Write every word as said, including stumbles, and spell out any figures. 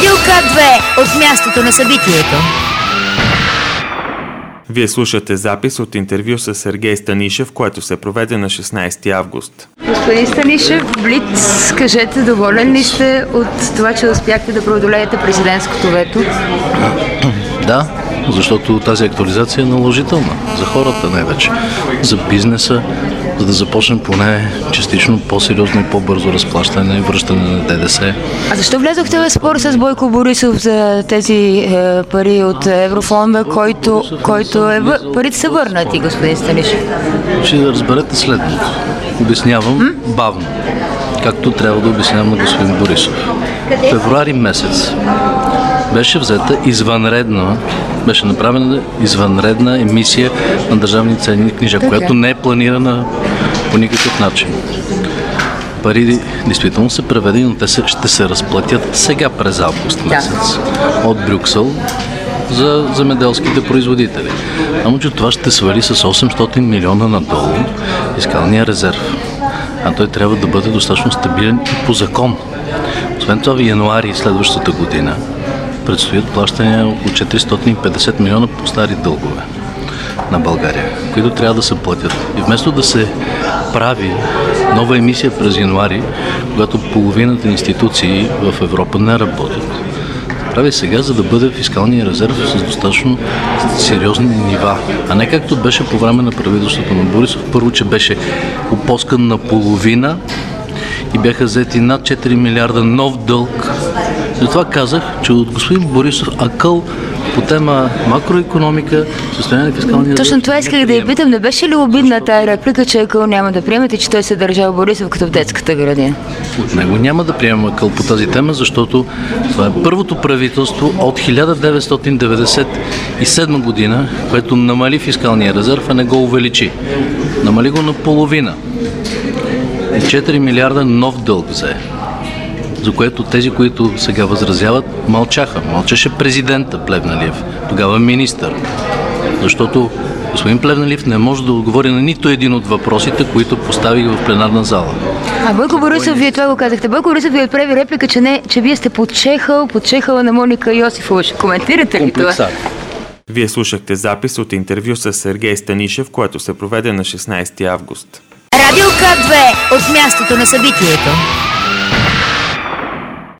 Радио К две от мястото на събитието. Вие слушате запис от интервю с Сергей Станишев, което се проведе на шестнайсети август. Господин Станишев, Блиц, кажете, доволен ли сте от това, че успяхте да преодолеете президентското вето? Да, защото тази актуализация е наложителна за хората най-вече, за бизнеса, за да започнем поне частично по-сериозно и по-бързо разплащане и връщане на ДДС. А защо влязохте в спор с Бойко Борисов за тези е, пари от Еврофонда, който, който е вър... парите са върнати, господин Станишев? Ще да разберете следното. Обяснявам М? бавно, както трябва да обяснявам на господин Борисов. В февруари месец беше взета извънредна, беше направена извънредна емисия на държавни ценни книжа, така, която не е планирана по никакъв начин. Пари действително са преведени, но те ще се разплатят сега през август месец от Брюксел за земеделските производители. Само че това ще свали с осемстотин милиона надолу фискалния резерв. А той трябва да бъде достатъчно стабилен и по закон. Освен това в януари следващата година предстоят плащания около четиристотин и петдесет милиона по стари дългове на България, които трябва да се платят. И вместо да се прави нова емисия през януари, когато половината институции в Европа не работят, прави сега, за да бъде фискалния резерв с достатъчно сериозни нива. А не както беше по време на правителството на Борисов. Първо, че беше опоскан на половина и бяха взети над четири милиарда нов дълг. Затова казах, че от господин Борисов акъл по тема макроекономика, състояние на фискалния резерв. Точно това исках да я питам. Не беше ли обидна тая реплика, че акъл няма да приемете, че той се държал Борисов като в детската градина? От него няма да приемам акъл по тази тема, защото това е първото правителство от хиляда деветстотин деветдесет и седма година, което намали фискалния резерв, а не го увеличи. Намали го на половина. И четири милиарда нов дълг взе, за което тези, които сега възразяват, мълчаха. Мълчеше президента Плевнелиев, тогава министър. Защото господин Плевнелиев не може да отговори на нито един от въпросите, които поставих в пленарна зала. А Бойко Борисов, вие това го казахте. Бойко Борисов ви отправи реплика, че, не, че вие сте подчехал, подчехала на Моника Йосифова. Ще коментирате ли това? Вие слушахте запис от интервю с Сергей Станишев, което се проведе на шестнайсети август. Радио К две от мястото на събитието.